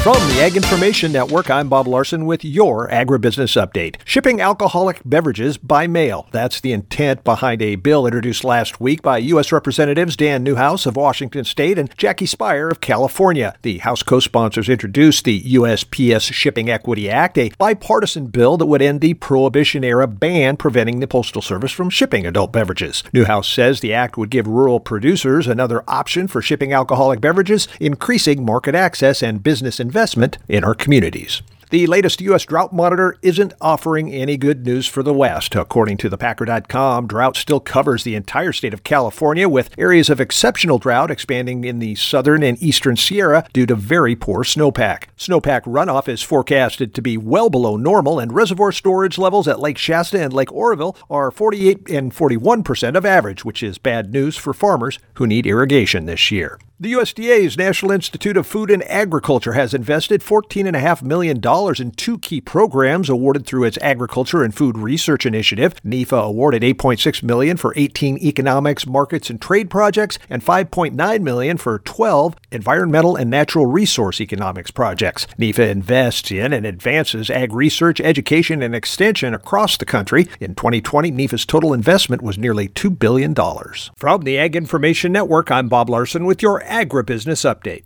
From the Ag Information Network, I'm Bob Larson with your Agribusiness Update. Shipping alcoholic beverages by mail. That's the intent behind a bill introduced last week by U.S. Representatives Dan Newhouse of Washington State and Jackie Speier of California. The House co-sponsors introduced the USPS Shipping Equity Act, a bipartisan bill that would end the Prohibition-era ban preventing the Postal Service from shipping adult beverages. Newhouse says the act would give rural producers another option for shipping alcoholic beverages, increasing market access and business investment in our communities. The latest U.S. drought monitor isn't offering any good news for the West. According to thepacker.com, drought still covers the entire state of California, with areas of exceptional drought expanding in the southern and eastern Sierra due to very poor snowpack. Snowpack runoff is forecasted to be well below normal, and reservoir storage levels at Lake Shasta and Lake Oroville are 48 and 41% of average, which is bad news for farmers who need irrigation this year. The USDA's National Institute of Food and Agriculture has invested $14.5 million in two key programs awarded through its Agriculture and Food Research Initiative. NEFA awarded $8.6 million for 18 economics, markets, and trade projects and $5.9 million for 12 environmental and natural resource economics projects. NEFA invests in and advances ag research, education, and extension across the country. In 2020, NEFA's total investment was nearly $2 billion. From the Ag Information Network, I'm Bob Larson with your Agribusiness Update.